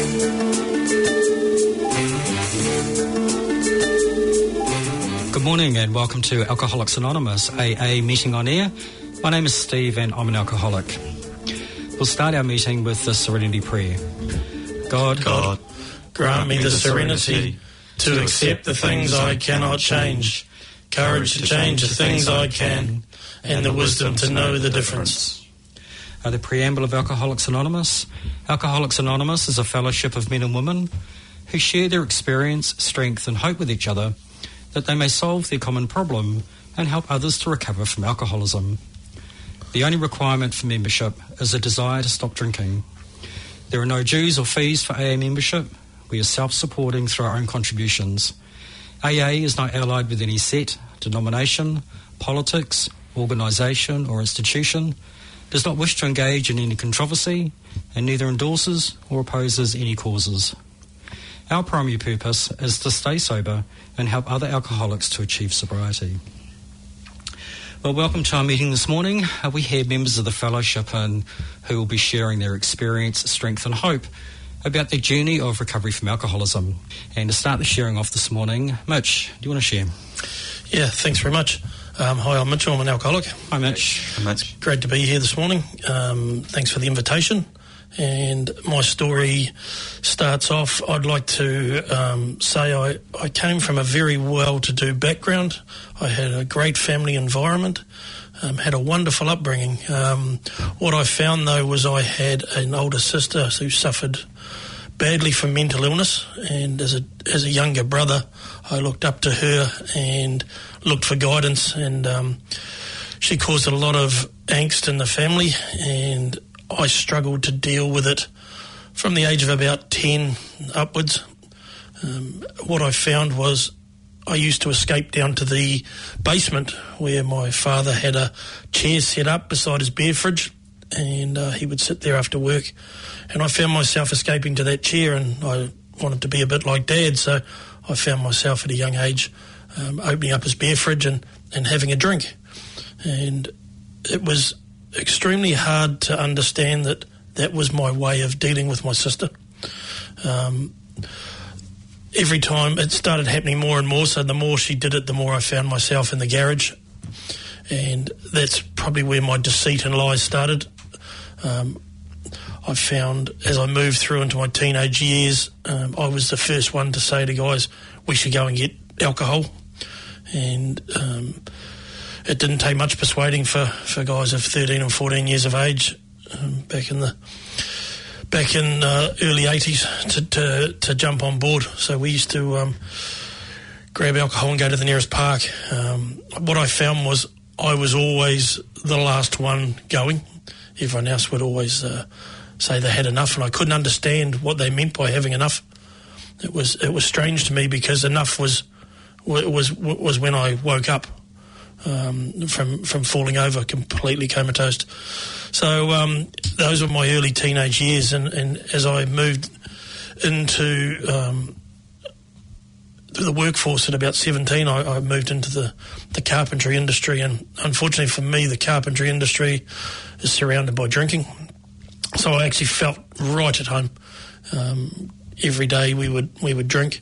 Good morning and welcome to Alcoholics Anonymous AA Meeting on Air. My name is Steve and I'm an alcoholic. We'll start our meeting with the Serenity Prayer. God, grant me the serenity to accept the things I cannot change, courage to change the things I can, and the wisdom to know the difference. The preamble of Alcoholics Anonymous. Alcoholics Anonymous is a fellowship of men and women who share their experience, strength and hope with each other that they may solve their common problem and help others to recover from alcoholism. The only requirement for membership is a desire to stop drinking. There are no dues or fees for AA membership. We are self-supporting through our own contributions. AA is not allied with any set, denomination, politics, organisation or institution, does not wish to engage in any controversy, and neither endorses or opposes any causes. Our primary purpose is to stay sober and help other alcoholics to achieve sobriety. Well, welcome to our meeting this morning. We have members of the fellowship who will be sharing their experience, strength and hope about their journey of recovery from alcoholism. And to start the sharing off this morning, Mitch, do you want to share? Yeah, thanks very much. Hi, I'm Mitchell. I'm an alcoholic. Hi, Mitch. Hi, Mitch. Great to be here this morning. Thanks for the invitation. And my story starts off, I'd like to say I came from a very well-to-do background. I had a great family environment, had a wonderful upbringing. What I found, though, was I had an older sister who suffered badly from mental illness, and as a younger brother, I looked up to her and looked for guidance, and she caused a lot of angst in the family, and I struggled to deal with it from the age of about 10 upwards. What I found was I used to escape down to the basement where my father had a chair set up beside his beer fridge, and he would sit there after work, and I found myself escaping to that chair, and I wanted to be a bit like Dad, so I found myself at a young age opening up his beer fridge and having a drink. And it was extremely hard to understand that was my way of dealing with my sister. Every time it started happening more and more, so the more she did it, the more I found myself in the garage, and that's probably where my deceit and lies started. I found as I moved through into my teenage years, I was the first one to say to guys, we should go and get alcohol, and it didn't take much persuading for guys of 13 and 14 years of age back in early 80s to jump on board. So we used to grab alcohol and go to the nearest park. What I found was I was always the last one going. Everyone else would always say they had enough, and I couldn't understand what they meant by having enough. It was strange to me, because enough was when I woke up from falling over completely comatose. So those were my early teenage years, and as I moved into the workforce at about 17, I moved into the carpentry industry, and unfortunately for me, the carpentry industry is surrounded by drinking. So I actually felt right at home. Every day we would drink,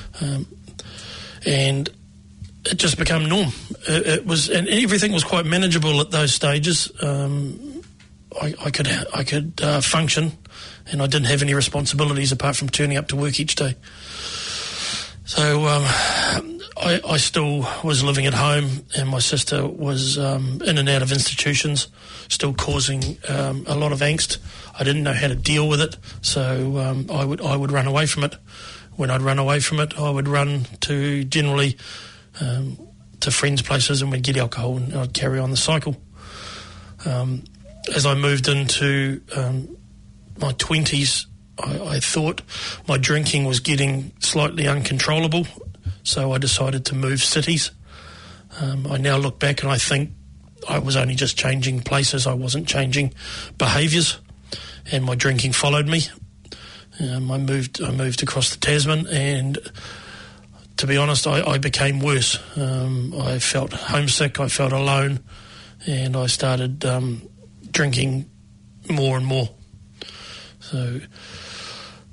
and it just became norm. It was, and everything was quite manageable at those stages. I could function, and I didn't have any responsibilities apart from turning up to work each day. So I still was living at home, and my sister was in and out of institutions, still causing a lot of angst. I didn't know how to deal with it, so I would run away from it. When I'd run away from it, I would run to generally to friends' places, and we'd get alcohol, and I'd carry on the cycle. As I moved into my 20s, I thought my drinking was getting slightly uncontrollable, so I decided to move cities. I now look back and I think I was only just changing places. I wasn't changing behaviours, and my drinking followed me. I moved across the Tasman, and to be honest, I became worse. I felt homesick, I felt alone, and I started drinking more and more. So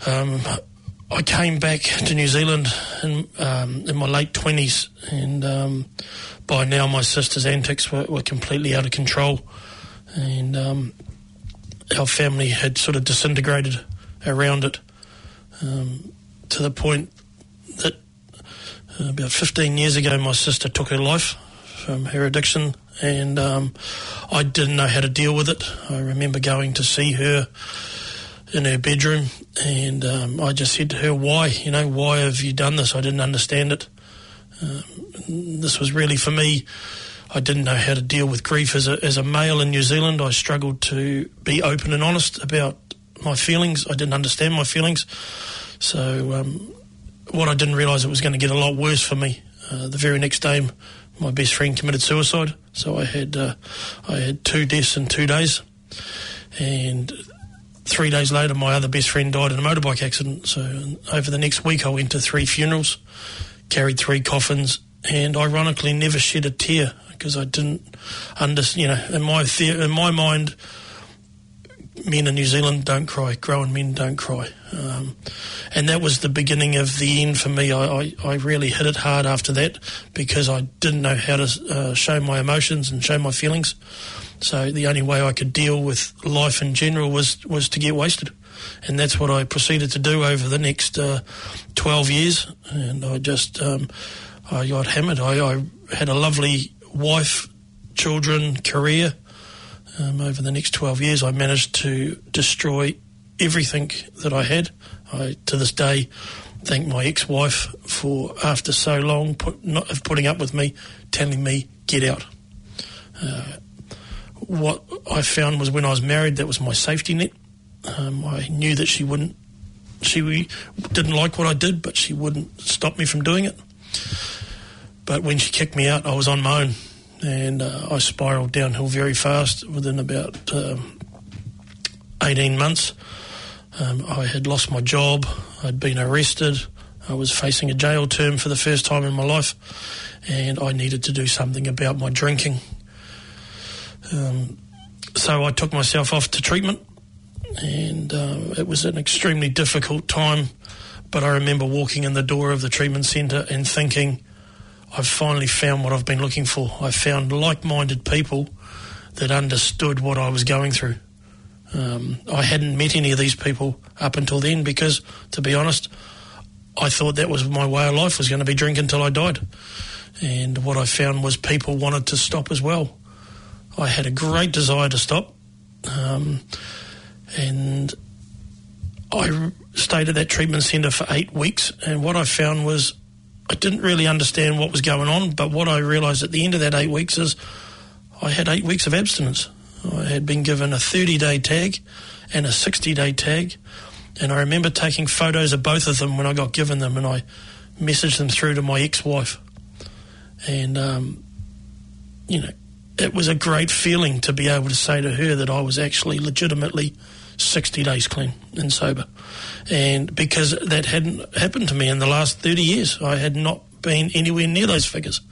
I came back to New Zealand in my late 20s, and by now my sister's antics were completely out of control, and our family had sort of disintegrated around it, to the point that about 15 years ago my sister took her life from her addiction, and I didn't know how to deal with it. I remember going to see her in her bedroom, and I just said to her, why have you done this? I didn't understand it. This was really, for me, I didn't know how to deal with grief. As a male in New Zealand, I struggled to be open and honest about my feelings. I didn't understand my feelings. So what I didn't realise, it was going to get a lot worse for me. The very next day, my best friend committed suicide. So I had 2 deaths in 2 days. And 3 days later, my other best friend died in a motorbike accident. So over the next week, I went to 3 funerals, carried 3 coffins, and ironically never shed a tear, because I didn't understand. In my mind, men in New Zealand don't cry, grown men don't cry. And that was the beginning of the end for me. I really hit it hard after that, because I didn't know how to show my emotions and show my feelings. So the only way I could deal with life in general was to get wasted. And that's what I proceeded to do over the next 12 years. And I just, I got hammered. I had a lovely wife, children, career. Over the next 12 years, I managed to destroy everything that I had. I, to this day, thank my ex-wife for, after so long, of putting up with me, telling me, get out. What I found was, when I was married, that was my safety net. I knew that she didn't like what I did, but she wouldn't stop me from doing it. But when she kicked me out, I was on my own, and I spiralled downhill very fast. Within about 18 months, I had lost my job, I'd been arrested, I was facing a jail term for the first time in my life, and I needed to do something about my drinking. So I took myself off to treatment, and it was an extremely difficult time, but I remember walking in the door of the treatment centre and thinking, I've finally found what I've been looking for. I found like-minded people that understood what I was going through. I hadn't met any of these people up until then, because, to be honest, I thought that was my way of life, was going to be drink until I died. And what I found was people wanted to stop as well. I had a great desire to stop, and I stayed at that treatment centre for 8 weeks, and what I found was I didn't really understand what was going on, but what I realised at the end of that 8 weeks is I had 8 weeks of abstinence. I had been given a 30-day tag and a 60-day tag, and I remember taking photos of both of them when I got given them, and I messaged them through to my ex-wife. And, it was a great feeling to be able to say to her that I was actually legitimately 60 days clean and sober. And because that hadn't happened to me in the last 30 years, I had not been anywhere near those figures.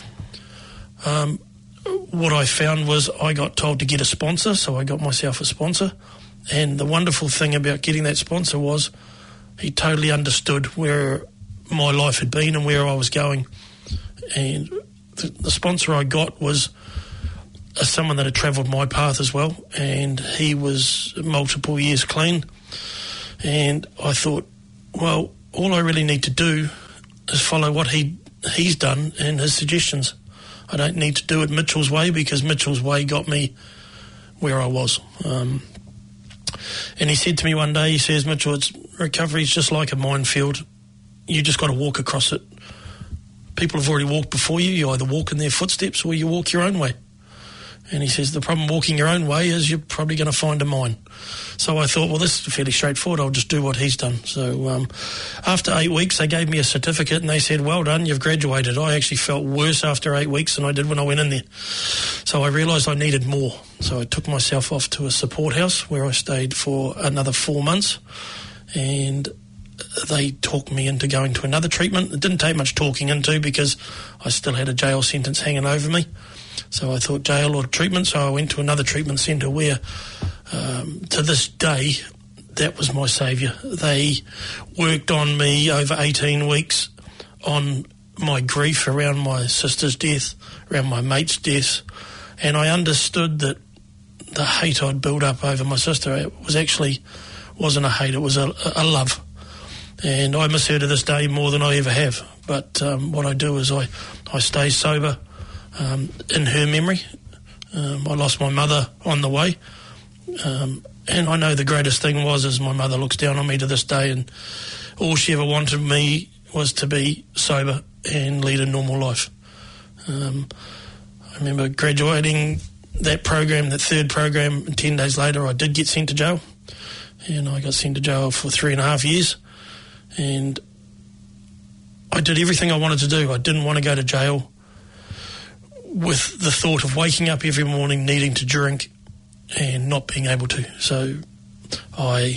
What I found was I got told to get a sponsor, so I got myself a sponsor. And the wonderful thing about getting that sponsor was he totally understood where my life had been and where I was going. And the sponsor I got was someone that had travelled my path as well, and he was multiple years clean. And I thought, well, all I really need to do is follow what he's done and his suggestions. I don't need to do it Mitchell's way, because Mitchell's way got me where I was. And he said to me one day, he says, Mitchell, recovery's just like a minefield. You just got to walk across it. People have already walked before you. You either walk in their footsteps or you walk your own way. And he says, the problem walking your own way is you're probably going to find a mine. So I thought, well, this is fairly straightforward. I'll just do what he's done. So after 8 weeks, they gave me a certificate and they said, well done, you've graduated. I actually felt worse after 8 weeks than I did when I went in there. So I realised I needed more. So I took myself off to a support house where I stayed for another 4 months. And they talked me into going to another treatment. It didn't take much talking into, because I still had a jail sentence hanging over me. So I thought jail or treatment, so I went to another treatment centre where, to this day, that was my saviour. They worked on me over 18 weeks on my grief around my sister's death, around my mate's death, and I understood that the hate I'd built up over my sister, it wasn't a hate, it was a love. And I miss her to this day more than I ever have. But what I do is I stay sober in her memory. I lost my mother on the way. And I know the greatest thing is my mother looks down on me to this day, and all she ever wanted me was to be sober and lead a normal life. I remember graduating that program, that third program, and 10 days later I did get sent to jail. And I got sent to jail for 3.5 years. And I did everything I wanted to do. I didn't want to go to jail with the thought of waking up every morning needing to drink and not being able to. So I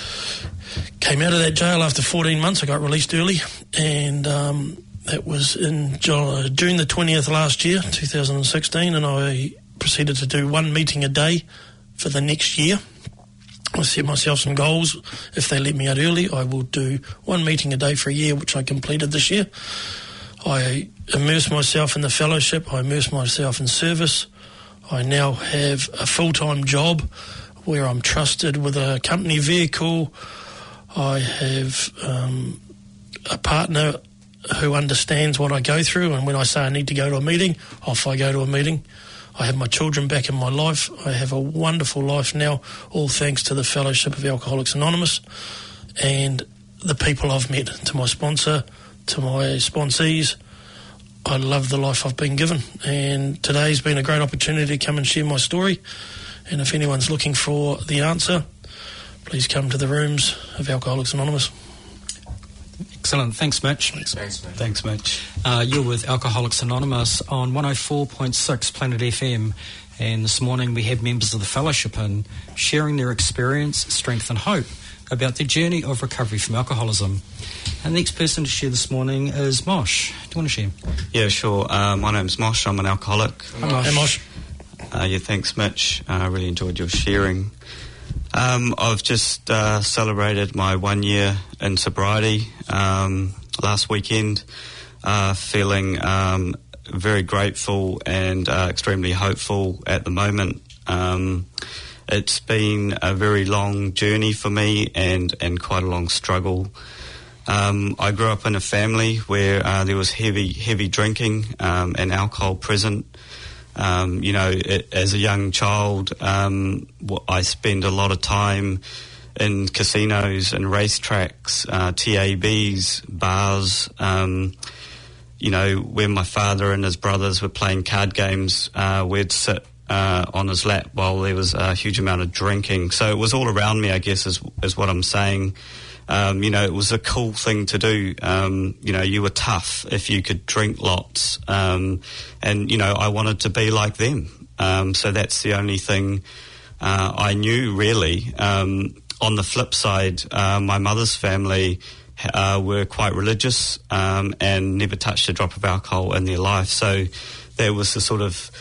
came out of that jail after 14 months. I got released early, and that was in June the 20th last year, 2016, and I proceeded to do 1 meeting a day for the next year. I set myself some goals. If they let me out early, I will do 1 meeting a day for a year, which I completed this year. I immersed myself in the fellowship. I immersed myself in service. I now have a full-time job where I'm trusted with a company vehicle. I have a partner who understands what I go through, and when I say I need to go to a meeting, off I go to a meeting. I have my children back in my life. I have a wonderful life now, all thanks to the Fellowship of Alcoholics Anonymous and the people I've met, to my sponsor, to my sponsees. I love the life I've been given, and today's been a great opportunity to come and share my story. And if anyone's looking for the answer, please come to the rooms of Alcoholics Anonymous. Excellent. Thanks, Mitch. Thanks, Mitch. You're with Alcoholics Anonymous on 104.6 Planet FM, and this morning we had members of the Fellowship in sharing their experience, strength and hope about their journey of recovery from alcoholism. And the next person to share this morning is Mosh. Do you want to share? Yeah, sure. My name's Mosh. I'm an alcoholic. Hey, Mosh. Yeah, thanks, Mitch. I really enjoyed your sharing. I've just celebrated my 1 year in sobriety last weekend, feeling very grateful and extremely hopeful at the moment. It's been a very long journey for me and quite a long struggle. I grew up in a family where there was heavy drinking and alcohol present. As a young child, I spent a lot of time in casinos and racetracks, TABs, bars. When my father and his brothers were playing card games, we'd sit on his lap while there was a huge amount of drinking. So it was all around me, I guess, is what I'm saying. It was a cool thing to do. You were tough if you could drink lots. I wanted to be like them. So that's the only thing I knew, really. On the flip side, my mother's family were quite religious and never touched a drop of alcohol in their life. So there was a sort of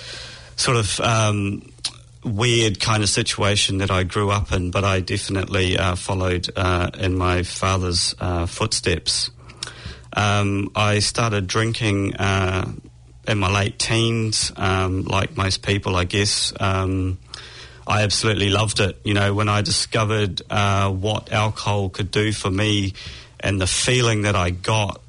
weird kind of situation that I grew up in, but I definitely followed in my father's footsteps. I started drinking in my late teens, like most people, I guess. I absolutely loved it. When I discovered what alcohol could do for me and the feeling that I got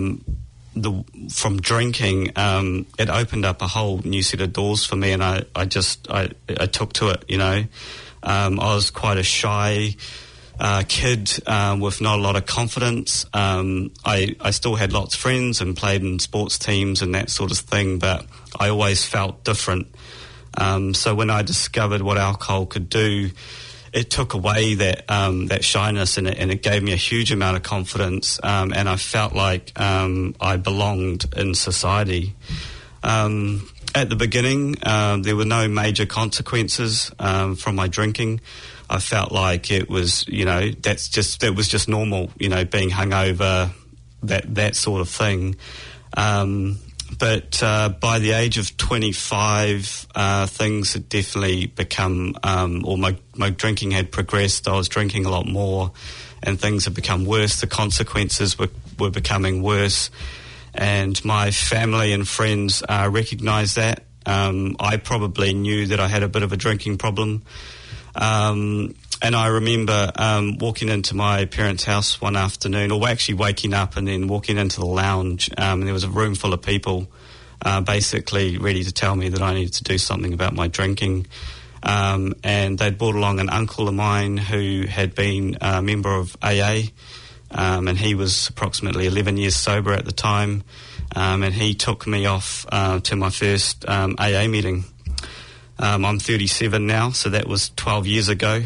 from drinking, it opened up a whole new set of doors for me, and I took to it. I was quite a shy kid with not a lot of confidence. I still had lots of friends and played in sports teams and that sort of thing, but I always felt different. So when I discovered what alcohol could do, it took away that shyness, and it gave me a huge amount of confidence, and I felt like I belonged in society. At the beginning, there were no major consequences from my drinking. I felt like it was, it was just normal, being hungover, that sort of thing. But by the age of 25, things had definitely become, or my drinking had progressed. I was drinking a lot more, and things had become worse. The consequences were becoming worse, and my family and friends recognised that. I probably knew that I had a bit of a drinking problem. And I remember walking into my parents' house one afternoon, or actually waking up and then walking into the lounge, and there was a room full of people basically ready to tell me that I needed to do something about my drinking. And they'd brought along an uncle of mine who had been a member of AA, and he was approximately 11 years sober at the time, and he took me off to my first AA meeting. I'm 37 now, so that was 12 years ago.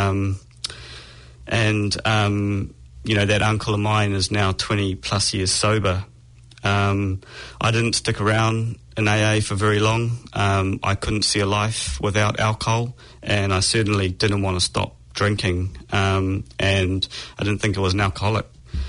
That uncle of mine is now 20 plus years sober. I didn't stick around in AA for very long. I couldn't see a life without alcohol, and I certainly didn't want to stop drinking, and I didn't think I was an alcoholic.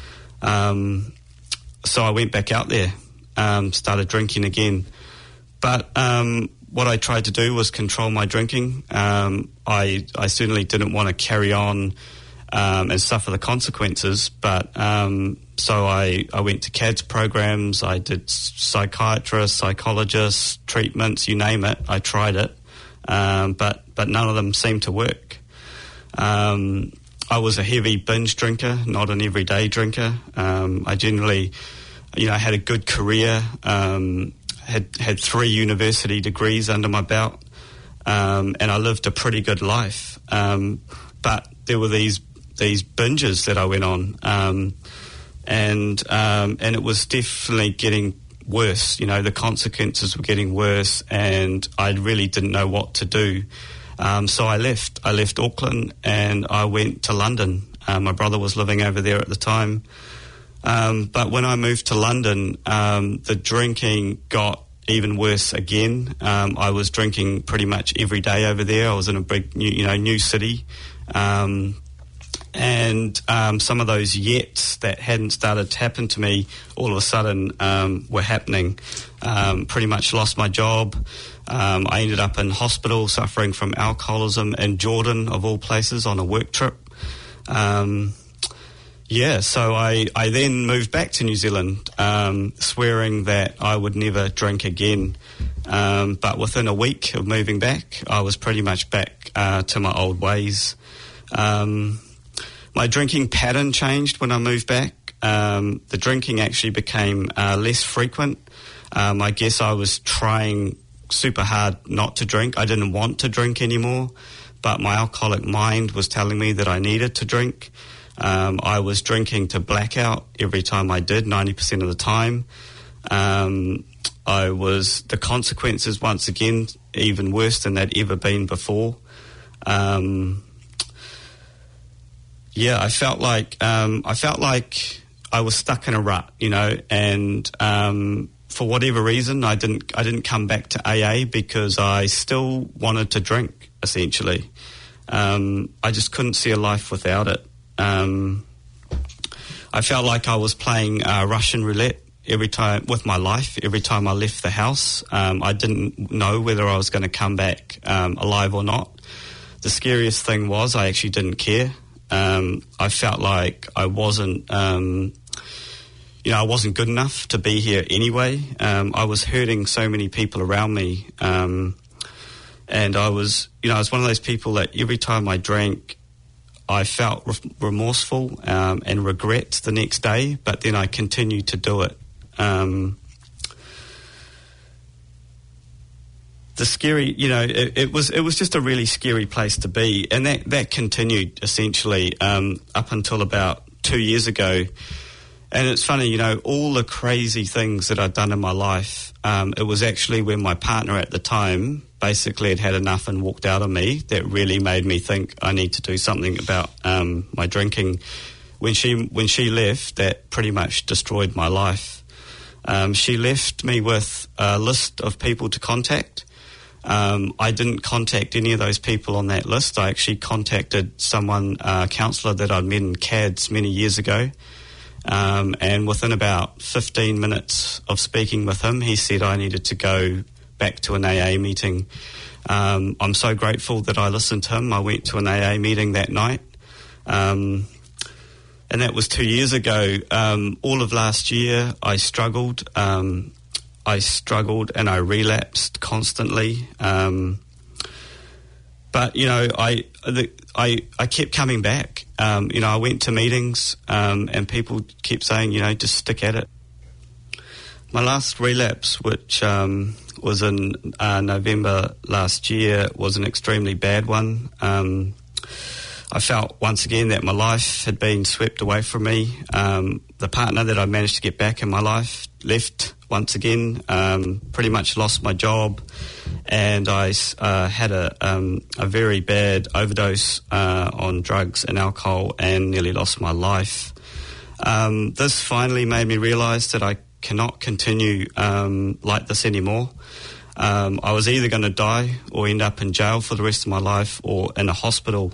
So I went back out there, started drinking again. But what I tried to do was control my drinking. I certainly didn't want to carry on and suffer the consequences, but so I went to CADS programs, I did psychiatrists, psychologists, treatments, you name it, I tried it, but none of them seemed to work. I was a heavy binge drinker, not an everyday drinker. I generally, had a good career, had 3 university degrees under my belt, and I lived a pretty good life. But there were these binges that I went on, and it was definitely getting worse. The consequences were getting worse, and I really didn't know what to do. So I left Auckland and I went to London. My brother was living over there at the time. But when I moved to London, the drinking got even worse again. I was drinking pretty much every day over there. I was in a big, new city. And some of those yets that hadn't started to happen to me all of a sudden were happening. Pretty much lost my job. I ended up in hospital suffering from alcoholism in Jordan, of all places, on a work trip. So I then moved back to New Zealand, swearing that I would never drink again. But within a week of moving back, I was pretty much back to my old ways. My drinking pattern changed when I moved back. The drinking actually became less frequent. I guess I was trying super hard not to drink. I didn't want to drink anymore, but my alcoholic mind was telling me that I needed to drink. I was drinking to blackout every time I did, 90% of the time. The consequences, once again, even worse than they'd ever been before. I felt like I was stuck in a rut, and for whatever reason, I didn't come back to AA because I still wanted to drink, essentially. I just couldn't see a life without it. I felt like I was playing Russian roulette every time with my life. Every time I left the house, I didn't know whether I was going to come back alive or not. The scariest thing was I actually didn't care. I felt like I wasn't, I wasn't good enough to be here anyway. I was hurting so many people around me, and I was one of those people that every time I drank, I felt remorseful and regret the next day, but then I continued to do it. The scary, it was just a really scary place to be, and that continued essentially up until about 2 years ago. And it's funny, all the crazy things that I'd done in my life, it was actually when my partner at the time basically had enough and walked out on me that really made me think I need to do something about my drinking. When she left, that pretty much destroyed my life. She left me with a list of people to contact. I didn't contact any of those people on that list. I actually contacted someone, a counsellor that I'd met in CADS many years ago, And within about 15 minutes of speaking with him, he said I needed to go back to an AA meeting. I'm so grateful that I listened to him. I went to an AA meeting that night. And that was 2 years ago. All of last year, I struggled. And I relapsed constantly. But, you know, I kept coming back. You know, I went to meetings and people kept saying, you know, just stick at it. My last relapse, which was in November last year, was an extremely bad one. I felt once again that my life had been swept away from me. The partner that I managed to get back in my life left once again, pretty much lost my job, and I had a very bad overdose on drugs and alcohol and nearly lost my life. This finally made me realise that I cannot continue like this anymore. I was either going to die or end up in jail for the rest of my life or in a hospital.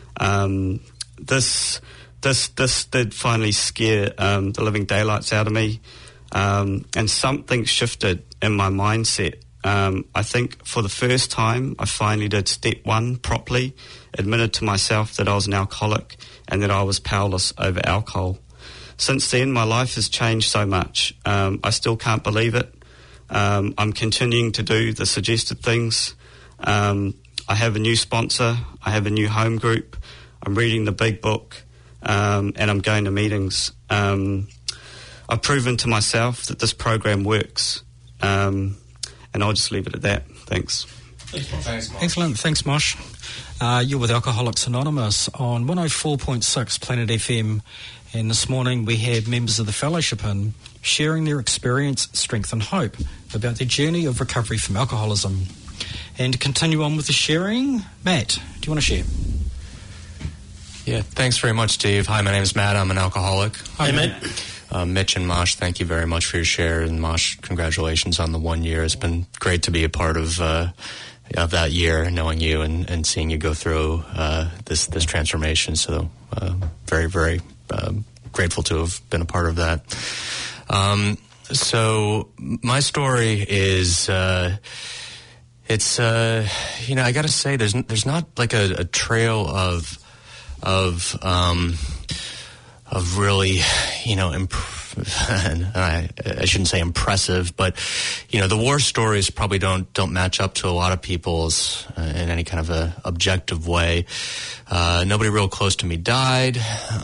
This did finally scare the living daylights out of me, and something shifted in my mindset. I think for the first time I finally did step one properly, admitted to myself that I was an alcoholic and that I was powerless over alcohol. Since then, my life has changed so much. I still can't believe it. I'm continuing to do the suggested things. I have a new sponsor. I have a new home group. I'm reading the big book, and I'm going to meetings. I've proven to myself that this program works, and I'll just leave it at that. Thanks. Thanks, Mosh. Excellent. Thanks, Mosh. You're with Alcoholics Anonymous on 104.6 Planet FM. And this morning we had members of the fellowship in sharing their experience, strength and hope about their journey of recovery from alcoholism. And to continue on with the sharing, Matt, do you want to share? Yeah, thanks very much, Steve. Hi, my name is Matt. I'm an alcoholic. Hi, Matt. Mitch and Mosh, thank you very much for your share. And Mosh, congratulations on the 1 year. It's been great to be a part of that year, knowing you and seeing you go through this transformation. So very, very grateful to have been a part of that. So my story is, it's you know, I got to say, there's not like a trail of really, you know, I shouldn't say impressive, but you know, the war stories probably don't match up to a lot of people's in any kind of a objective way. Nobody real close to me died.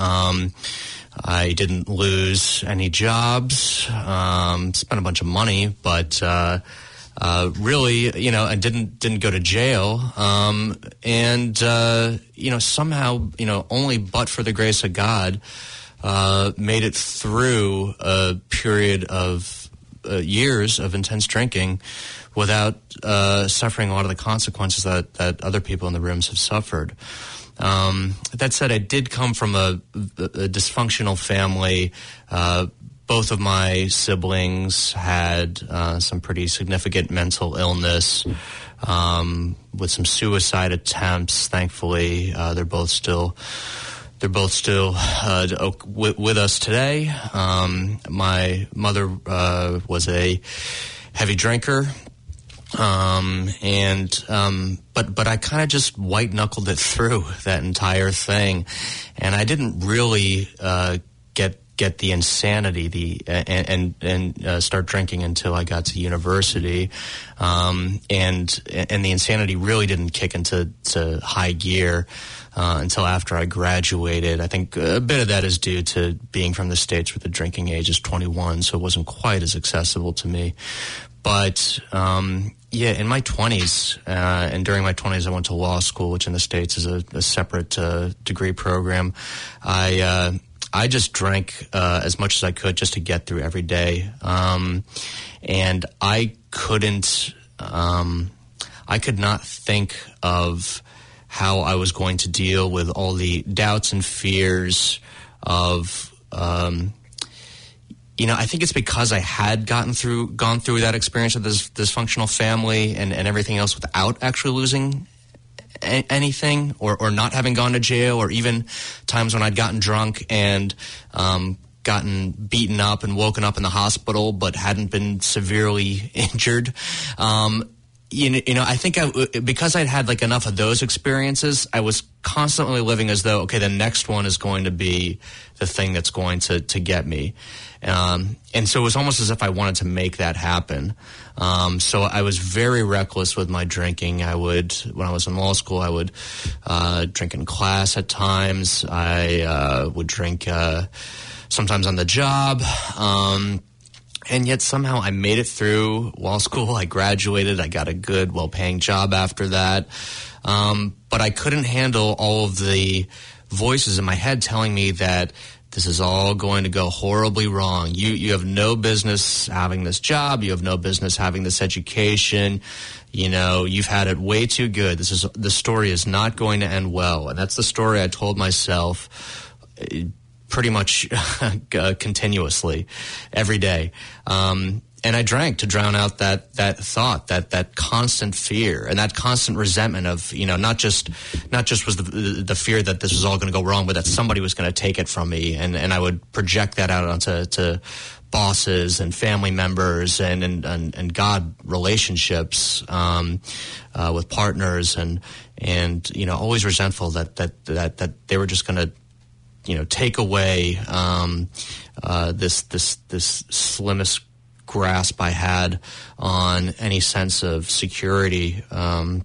I didn't lose any jobs. Spent a bunch of money, but really, you know, I didn't go to jail. And you know, somehow, you know, only but for the grace of God, made it through a period of years of intense drinking without suffering a lot of the consequences that other people in the rooms have suffered. That said, I did come from a dysfunctional family. Both of my siblings had some pretty significant mental illness, with some suicide attempts. Thankfully, they're both still with us today. My mother was a heavy drinker. But I kind of just white knuckled it through that entire thing, and I didn't really get the insanity and start drinking until I got to university, and the insanity really didn't kick into high gear until after I graduated. I think a bit of that is due to being from the States where the drinking age is 21, so it wasn't quite as accessible to me. But yeah, in my 20s, and during my 20s, I went to law school, which in the States is a separate degree program. I just drank as much as I could just to get through every day, and I could not think of how I was going to deal with all the doubts and fears of. You know, I think it's because I had gone through that experience of this dysfunctional family and everything else without actually losing anything or not having gone to jail, or even times when I'd gotten drunk and gotten beaten up and woken up in the hospital, but hadn't been severely injured. I think because I'd had like enough of those experiences, I was constantly living as though, okay, the next one is going to be the thing that's going to get me. And so it was almost as if I wanted to make that happen. So I was very reckless with my drinking. When I was in law school, I would drink in class at times. I would drink sometimes on the job. And yet somehow I made it through law school. I graduated. I got a good, well-paying job after that. But I couldn't handle all of the voices in my head telling me that this is all going to go horribly wrong. You have no business having this job. You have no business having this education. You've had it way too good. The story is not going to end well. And that's the story I told myself pretty much continuously every day. And I drank to drown out that thought, that constant fear and that constant resentment of, not just was the fear that this was all going to go wrong, but that somebody was going to take it from me. And I would project that out onto bosses and family members and God relationships with partners and always resentful that they were just going to take away this slimmest grasp I had on any sense of security, and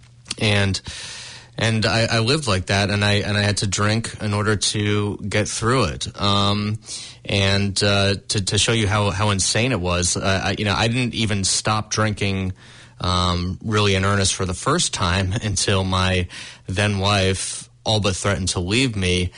I lived like that, and I had to drink in order to get through it. And to show you how insane it was, I didn't even stop drinking really in earnest for the first time until my then wife all but threatened to leave me,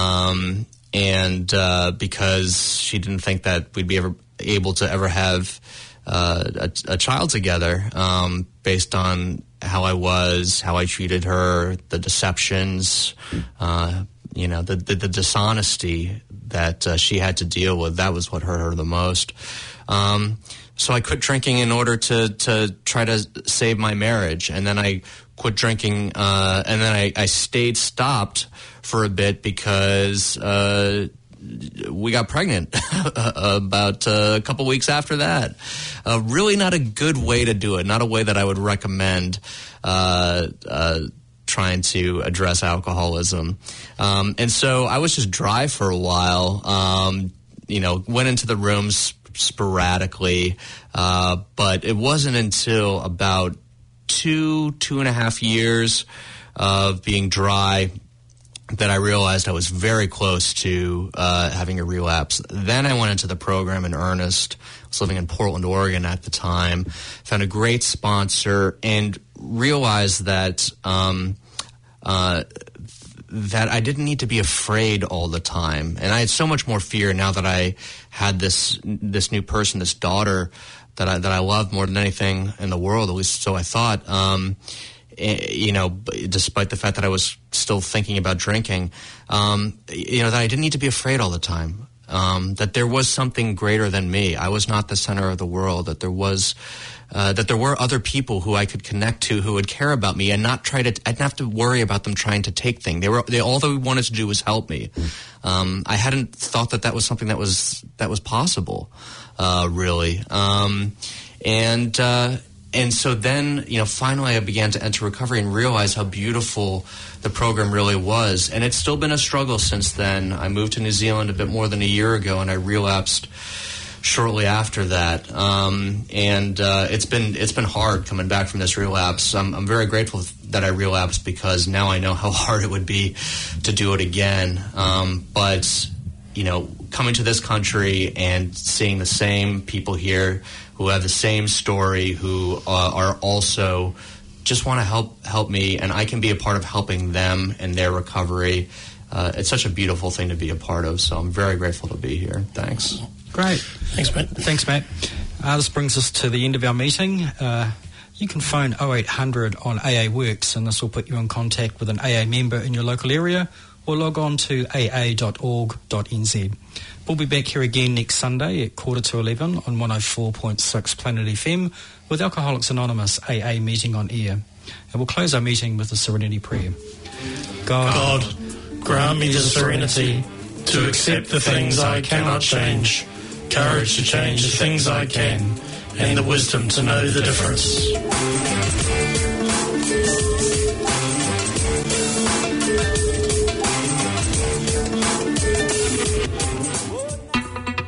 because she didn't think that we'd be able to ever have a child together, based on how I was, how I treated her, the deceptions, the dishonesty that she had to deal with. That was what hurt her the most. So I quit drinking in order to try to save my marriage, and then I quit drinking, and then I stopped for a bit because we got pregnant about a couple weeks after that. Really not a good way to do it, not a way that I would recommend trying to address alcoholism. And so I was just dry for a while, went into the rooms sporadically, but it wasn't until about 2.5 years of being dry that I realized I was very close to having a relapse. Then I went into the program in earnest. I was living in Portland, Oregon at the time, found a great sponsor, and realized that that I didn't need to be afraid all the time. And I had so much more fear now that I had this new person, this daughter that I loved more than anything in the world, at least so I thought. Despite the fact that I was still thinking about drinking, that I didn't need to be afraid all the time, that there was something greater than me. I was not the center of the world, that there were other people who I could connect to who would care about me and I didn't have to worry about them trying to take things. All they wanted to do was help me. I hadn't thought that was something that was possible, really. And so then, finally I began to enter recovery and realize how beautiful the program really was. And it's still been a struggle since then. I moved to New Zealand a bit more than a year ago, and I relapsed shortly after that. It's been hard coming back from this relapse. I'm very grateful that I relapsed because now I know how hard it would be to do it again. But coming to this country and seeing the same people here who have the same story, who are also just want to help me, and I can be a part of helping them in their recovery. It's such a beautiful thing to be a part of, so I'm very grateful to be here. Thanks. Great. Thanks, Matt. This brings us to the end of our meeting. You can phone 0800 on AA Works, and this will put you in contact with an AA member in your local area, or log on to aa.org.nz. We'll be back here again next Sunday at 11:45 on 104.6 Planet FM with Alcoholics Anonymous AA meeting on air. And we'll close our meeting with the Serenity Prayer. God, grant me the serenity to accept the things I cannot change, courage to change the things I can, and the wisdom to know the difference.